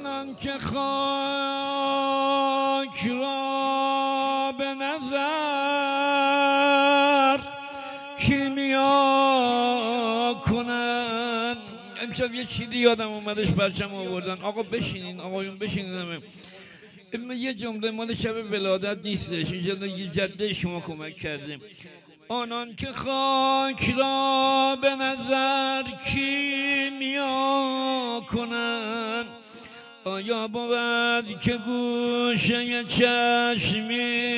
آنان که خاک را به نظر کیمیا کنن. امشب یه چیزی یادم اومدش پرچم آوردن. آقا بشینین، آقایون بشینین. همه یه جمله مال شب ولادت نیستش، یه جده شما کمک کردیم. آنان که خاک را به نظر کیمیا کنن، آیا بود که گوشه چشمی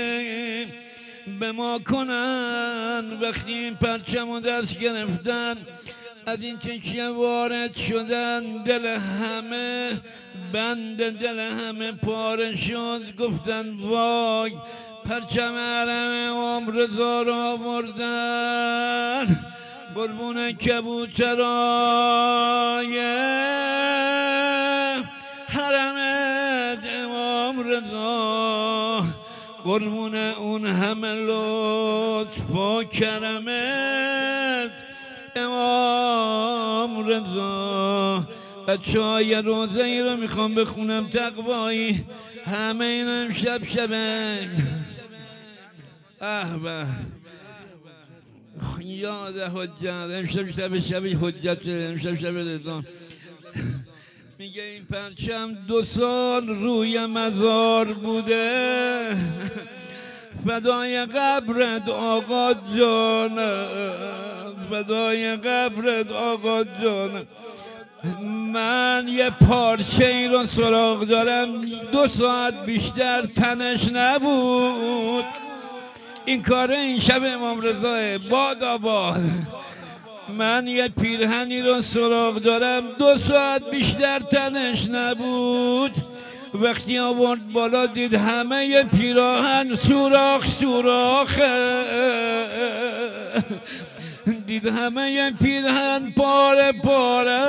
به ما کنن؟ وقتی این پرچم و دست گرفتن از این تکیه وارد شدن، دل همه بند دل همه پاره شد. گفتن وای پرچم حرم امام رضا را آوردن، قربون کبوترای حرم امام رضا، قربون اون همه لطف و کرمت امام رضا. بچه‌های روزه ای رو میخوام بخونم تقوایی، همه این امشب شبه به یاد حجت، امشب شب حجت، امشب شب رضا. میگه این پرچم 2 سال روی مزار بوده، فدای قبرت آقا جانم، فدای قبرت آقا جانم. من یه پارچه ای رو سراغ دارم 2 ساعت بیشتر تنش نبود. این کاره این شب امام رضاه باد آباد. من یه پیرهنی رو سراغ دارم 2 ساعت بیشتر تنش نبود. وقتی آورد بالا دید همه یه پیراهن سوراخ سوراخه، دید همه یه پیرهن پاره پاره.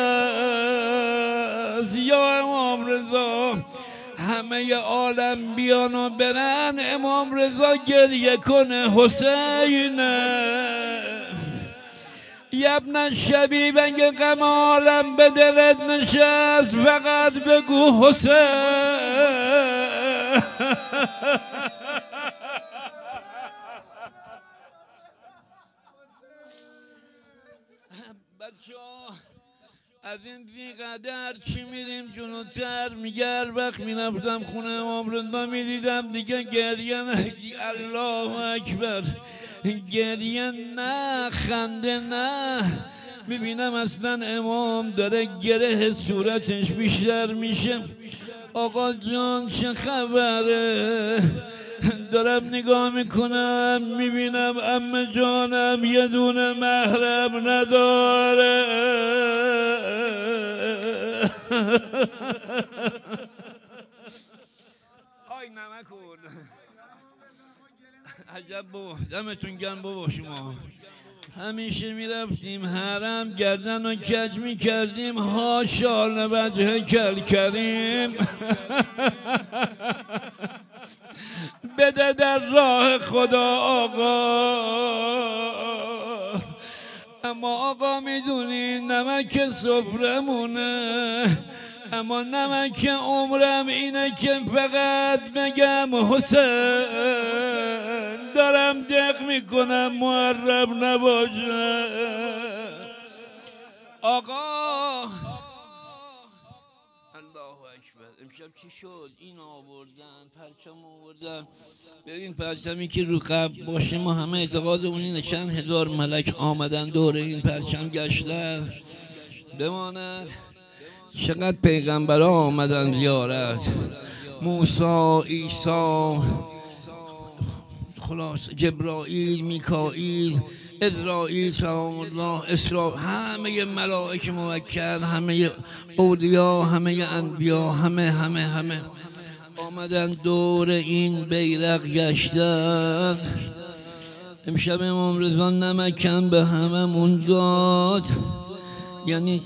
یا امام رضا همه عالم بیان و برن، امام رضا گریه کنه حسینه. یبن الشبیب اگه غم عالم به دلت نشست، فقط بگو حسین. بچه‌ها از این دیقدر چی میریم جلوتر؟ میگه وقت میرفتم خونه امام رضا میدیدم دیگه گریه نه، الله اکبر، گریه نه، خنده نه. میبینم اصلا امام داره گره صورتش بیشتر میشه. آقا جان چه خبره؟ دارم نگاه میکنم میبینم عمه جانم یه دونه محرم نداره. آی نمکون عجب بابا، دمتون گرم بابا. شما همیشه میرفتیم حرم گردن و کج میکردیم، هاشا لوجه کل کریم. بده در راه خدا آقا. اما آقا میدونی نمک سفرمونه، اما نمک عمرم اینه که فقط بگم حسین. دارم دق میکنم معرب نباشه. آقا الله اکبر. امشب چی شد؟ این آوردن، پرچم آوردن. ببین پرچمی که رو قبل باشه ما همه اعتقادمون اینه چند هزار ملک آمدن دور این پرچم گشتن بماند. چقدر پیغمبرها آمدن زیارت، موسی، عیسی، خلاص جبرائیل، میکائیل، اسرائیل سلام الله، اسراء، همه ملائک موکل، همه اولیا، همه انبیا، همه آمدن دور این بیرق گشتن. امشب امام رضا نمکم به هممون داد. یعنی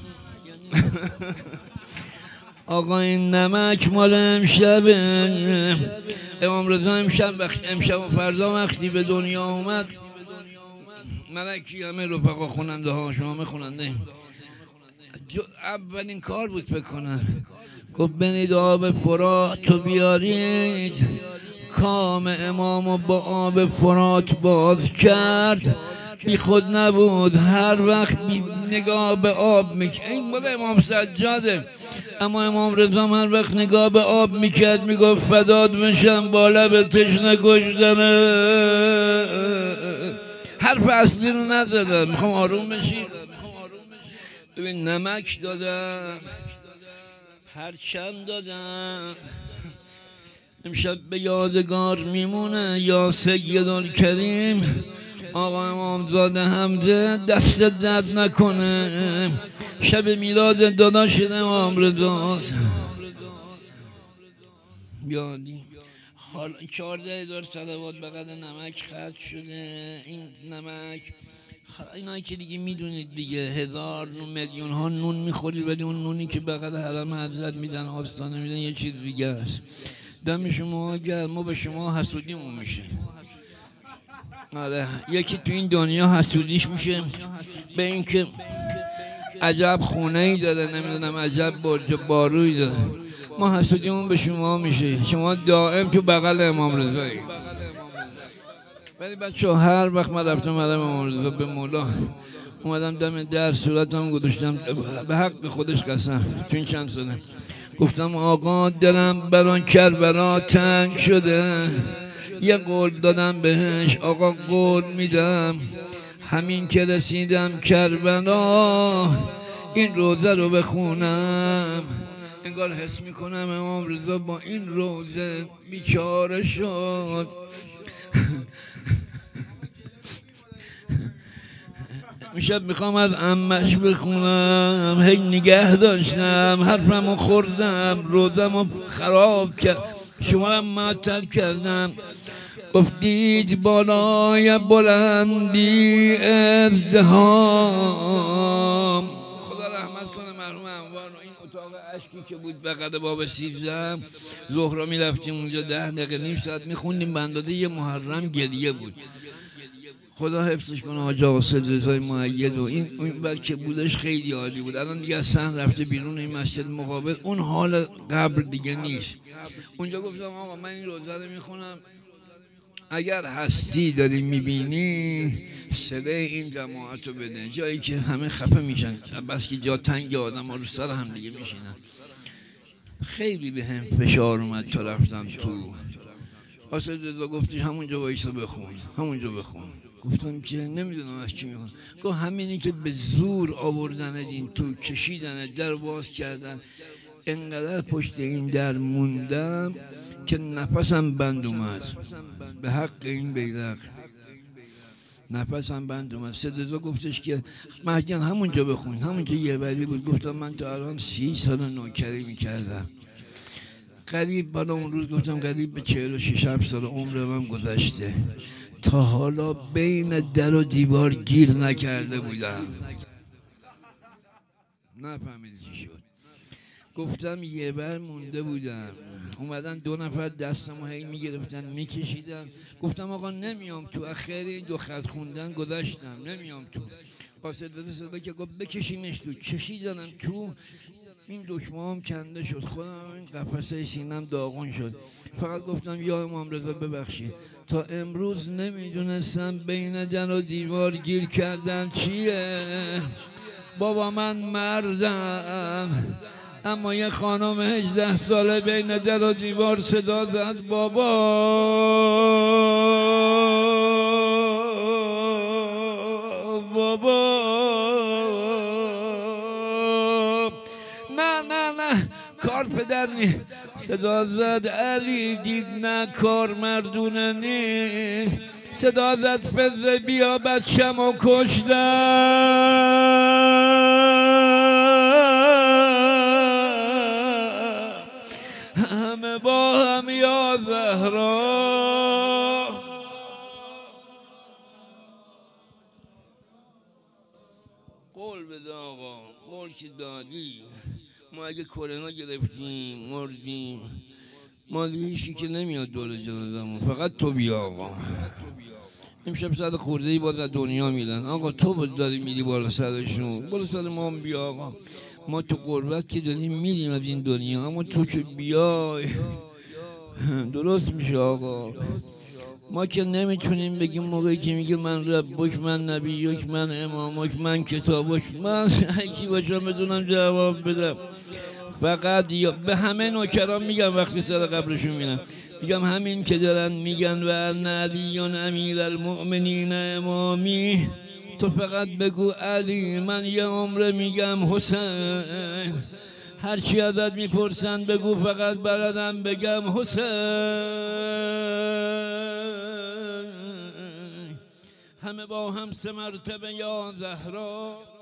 آقا این نمک مال امشبه. امام رضا امشب و فردا وقتی به دنیا اومد، ملکی همه رفقا خوننده ها، شما همه خوننده، اولین کار بود فکر کنم. گفت بنید آب فرات رو بیارید. کام امامو با آب فرات باز کرد. بی خود نبود، هر وقت نگاه به آب میکرد. این مال امام سجاده. اما امام رضا هر وقت نگاه به آب میکرد میگفت فداد بشم با لب تشنه کشتنه. حرف اصلی رو نزدم، میخوام آروم بشید. ببین نمک دادم، پرچم دادم، امشب به یادگار میمونه یا سیدالکریم آقا امامزاده حمزه، دست درد نکنه. شب میلاد داداش امام رضاست. بیادی حالا 14,000 صلوات به قدر نمک خرج شده. این نمک اینایی که دیگه میدونید دیگه، 1000 میلیون ها نون میخورید ولی اون نونی که بغل حرم حضرت میدن، آستانه میدن، یه چیز دیگه است. دم شما گرم، ما به شما حسودیمون میشه. آره یکی تو این دنیا حسودیش میشه به این که عجب خونه ای داره، نمیدونم عجب برج بارویی داره. ما حسودیمون به شما میشه، شما دائم تو بغل امام رضایی. ولی بچه هر وقت من رفتم حرم امام رضا به مولا اومدم دم در صورتم گذاشتم، به حق خودش قسم تو این چند ساله گفتم آقا دلم بران کربلا تنگ شده. یه قول دادم بهش، آقا قول میدم همین که رسیدم کربلا این روزه رو بخونم. انگار حس میکنم امام رضا با این روزه بیچاره شد. میشب میخوام از عمش بخونم، هی نگه داشتم، حرفمو خوردم، روزمو خراب کرد، شمارم معطل کردم. گفتید بالای بلندی ازدهام. خدا رحمت کنه مرحوم انوار. این اتاق اشکی که بود بغل باب 13 ظهرا میرفتیم اونجا 10 دقیقه نیم ساعت میخوندیم، به اندازه یه محرم گریه بود. خدا حفظش کنه حاج آقا سید رضای مؤید و این بلکه بودش خیلی عالی بود. الان دیگه اصلا رفته بیرون این مسجد مقابل، اون حال قبر دیگه نیست. اونجا گفتم آقا من این روزه رو میخونم، اگر هستی داری میبینی صله این جماعت رو بده، جایی که همه خفه میشن بس که جا تنگ آدم ها رو سر هم دیگه میشینن. خیلی به هم فشار اومد تا رفتم تو. آسد رضا گفتش همونجا وایسا بخون، همونجا بخون. گفتم که نمیدونم از چی میخون. گفت همینی که به زور آوردن این تو، کشیدن در باز کردن، انقدر پشت این در موندم که نفسم بند اومد. به حق این بیرق نفسم بند اومد. سید رضا گفتش که مهجان همونجا بخون، همونجا یه ولی بود. گفتم من تا الان 30 سال نوکری میکردم، قریب بالا اون روز گفتم قریب به 46 سال عمرم گذشته، تا حالا بین در و دیوار گیر نکرده بودم. نفهمید چی شد. گفتم یه بر مونده بودم، اومدن 2 نفر دستمو هی میگرفتن میکشیدن. گفتم آقا نمیام تو، اخیر این 2 خط خوندن گذاشتم، نمیام تو. پاسدار صدا که گفت بکشیمش تو، کشیدنم تو. این دکمه هم کنده شد، خودم این قفسه سینم داغون شد. فقط گفتم یا امام رضا ببخشید، تا امروز نمیدونستم بین در و دیوار گیر کردن چیه. بابا من مردم، اما یه خانم 18 ساله بین در و دیوار صدا زد بابا بابا. نه کار پدر نی. صدا زد علی دید نه کار مردونه نیست. صدا زد فضه بیا بچم و کشتم، همه با هم یا زهرا. قول بده آقا، قول که دادی. ما اگه کرونا گرفتیم مردیم، ما هیچی که نمیاد دور جنازمون، فقط تو بیا آقا. امشب 100 خورده‌ای باز از دنیا میرن، آقا تو داری میری بالا سرشون، بالا سر ما هم بیا آقا. ما تو غربت که داریم میریم از این دنیا، اما تو که بیای درست میشه آقا. ما که نمیتونیم بگیم موقعی که میگه من ربک، من نبیک، من امامک، من کتابک، من هرکی باشم بتونم جواب بدم. فقط به همه نوکران میگم وقتی سر قبرشون میرم، میگم همین که دارن میگن و ان علی امیر المؤمنین امامی، تو فقط بگو علی، من یه عمره میگم حسین. هرچی ازت میپرسن بگو فقط بلدم بگم حسین. همه با هم 3 مرتبه یا زهرا.